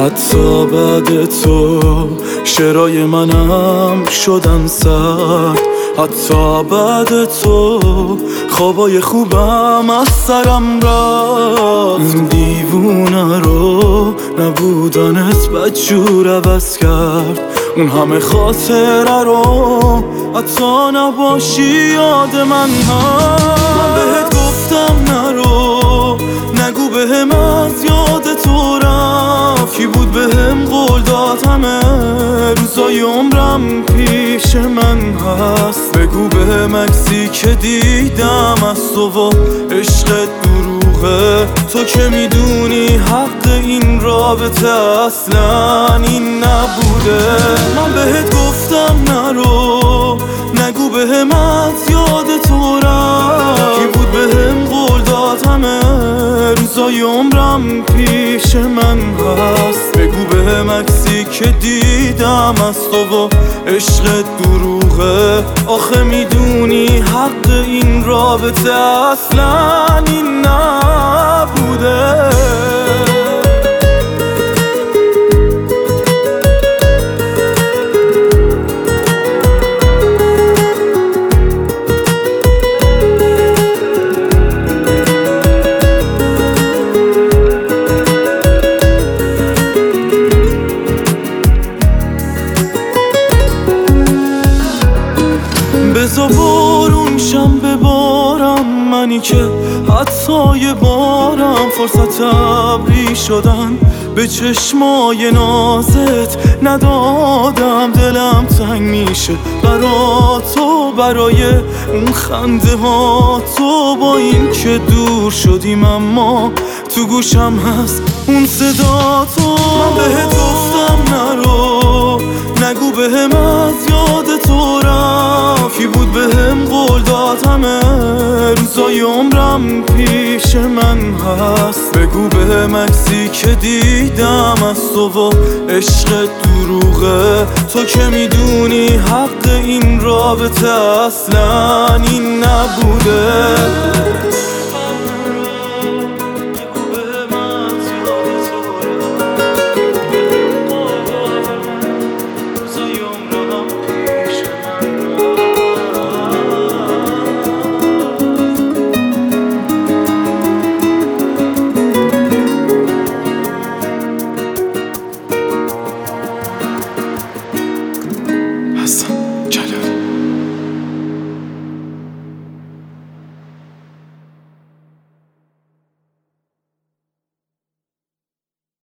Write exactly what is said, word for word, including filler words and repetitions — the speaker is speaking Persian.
حتی بعد تو شعرهای منم شدن سرد، حتی بعد تو خوابای خوبم از سرم رفت. این دیوونه رو نبودنت بدجور عوض کرد، اون همه خاطره رو حتی نباشی یاد من هست. من بهت گفتم نرو، نگو بهم از یاد تو رفت. کی بود بهم قول داد همه روزای عمرم پیش من هست. بگو بهم عکسی که دیدم از تو و عشقت دروغه، تو که میدونی حق این رابطه اصلا این نبوده. من بهت گفتم نرو، نگو بهم از یاد تو رفت. کی بود بهم قول داد همه روزای عمرم پیش من هست. بگو بهم عکسی که دیدم از تو و عشقت دروغه، آخه میدونی حق این رابطه اصلا این نبوده. بزا بارون شم ببارم، منی که حتی یه بارم فرصت ابری شدن به چشمای نازت ندادم. دلم تنگ میشه برا تو، برای اون خنده ها تو، با این که دور شدیم اما تو گوشم هست اون صدا تو. من بهت گفتم نرو، نگو بهم از یاد تو رفت. کی بود بهم قول داد همه روزای عمرم پیش من هست. بگو بهم عکسی که دیدم از تو و عشقت دروغه، تو که میدونی حق این رابطه اصلا این نبوده.